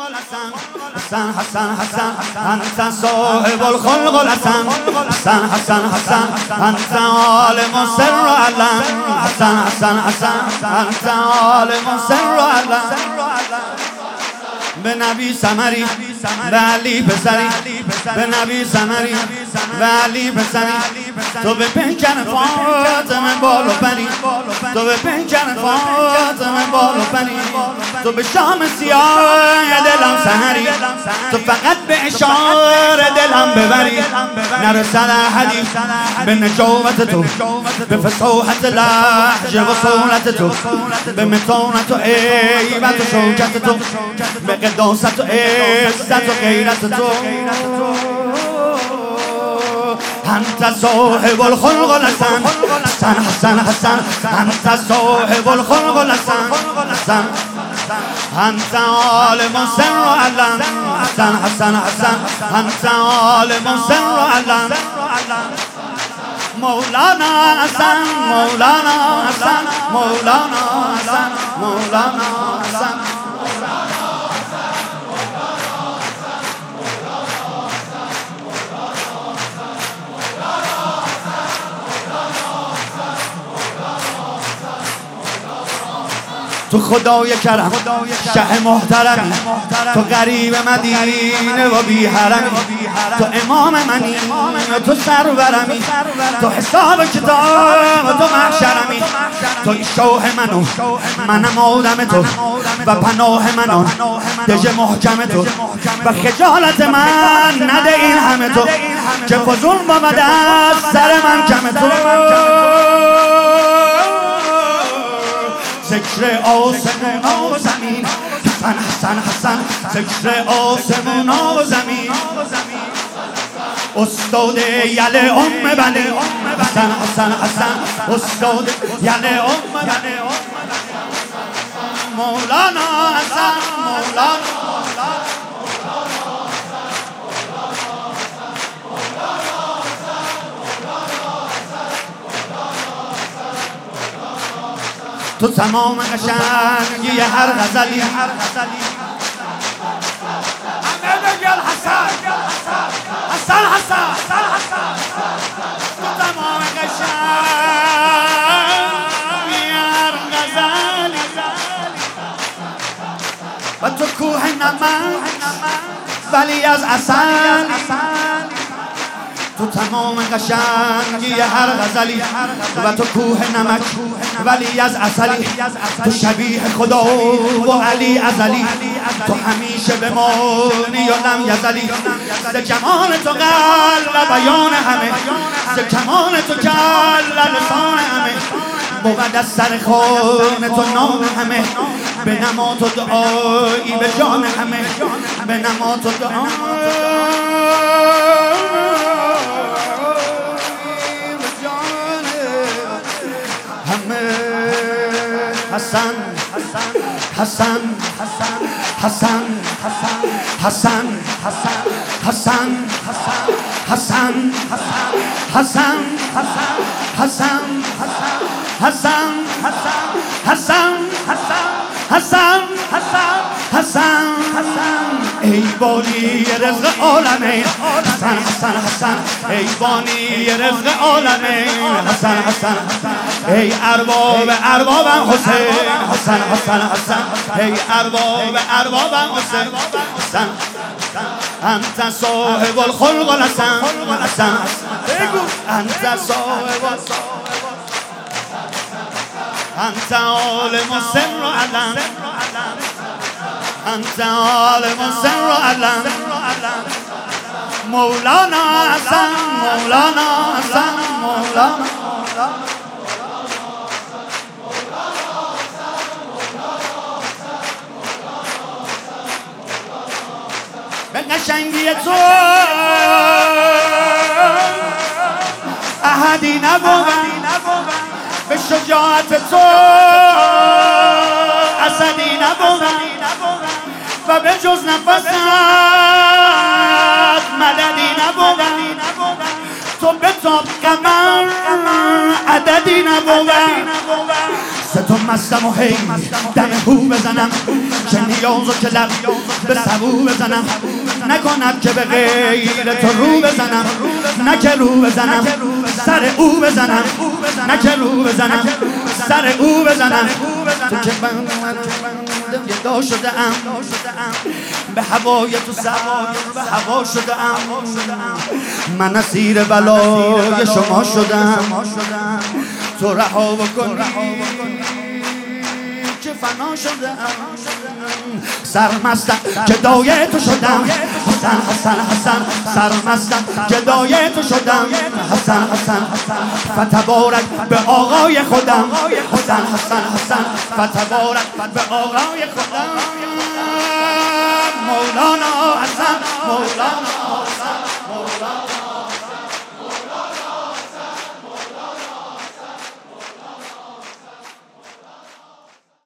حسن حسن حسن انت صاحب الخلق الحسن حسن حسن حسن انت عالم سر علم حسن حسن حسن انت عالم سر علم به نبی ثمری به علی پسری به نبی ثمری به علی پسری تو به پیکر فاطمه بالو پری تو به پیکر فاطمه بالو پری تو به شام سیاه دلم سحری تو فقط به اشاره دلم ببری نرسل حدیث به نجوت تو به فصاحت لهجه و صورت تو به متانت و هیبت و شوکت تو به قداست و عزت و غیرت تو انت صاحب الخلق الحسن حسن حسن حسن انت صاحب الخلق الحسن حسن انت عالم سر علم حسن حسن حسن انت عالم سر علم مولانا حسن مولانا حسن مولانا حسن مولانا حسن تو خدای کرم شه محترمی تو غریب مدینه و بی حرمی تو امام منی تو سرورمی تو حساب کتاب تو محشرمی تو شوه منو منم آدم تو و پناه منان دژ محکم تو و خجالت من نده این همه تو که فضول بود از سر من کم تو ذکر آسمون و زمین حسن حسن حسن ذکر آسمون و زمین استاد یل بلی حسن حسن حسن استاد یل بلی مولانا حسن مولانا تو تمام قشنگی هر غزلی همه بگل حسن حسن حسن تو تمام قشنگی هر غزلی و تو کوه نمک ولی از عسل تو تمام قشنگی هر غزلی و تو کوه نمک ولی از عسلی تو شبیه خدا و علی ازلی تو همیشه بمانی و لم یزلی ز جمال تو قلب بیان همه ز کمال تو جل لسان همه بود از سر خانه تو نام همه به نما تو دعایی به جان همه به نما تو حسن حسن حسن حسن حسن حسن حسن حسن حسن حسن حسن ای بانی رزق عالمین حسن حسن حسن ای بانی رزق عالمین حسن حسن ای اربابم حسین حسن حسن حسن ای اربابم حسین حسن انت صاحب الخلق الحسن حسن انت صاحب انت عالم سر علم انت عالم سر علم مولانا حسن مولانا حسن مولانا به قشنگی تو احدی نبود به شجاعت تو اسدی نبود و به جز نفست مددی نبود تو به تاب قمر عددی نبود تو مستم و هی دم هو بزنم که نیازو که لب به سبو بزنم نکند که به غیر تو رو بزنم نه که رو بزنم سر او بزنم نه که رو بزنم سر او بزنم تو که گدا شده ام به هوای تو سوار به هوا شده ام من اسیر بلای شما شدم تو رها بکنی که فنا شدم سرمستم گدای تو شدم حسن حسن حسن سرمستم گدای تو شدم حسن حسن فتبارک به آقای خودم حسن حسن حسن فتبارک به آقای خودم مولانا حسن مولانا